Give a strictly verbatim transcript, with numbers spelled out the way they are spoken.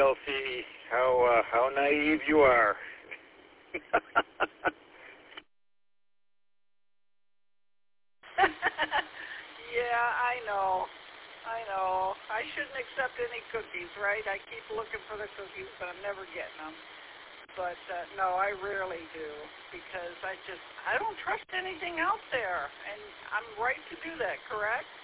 Elsie. How uh, how naive you are. Yeah, I know. I know. I shouldn't accept any cookies, right? I keep looking for the cookies, but I'm never getting them. But uh, no, I rarely do because I just I don't trust anything out there, and I'm right to do that. Correct?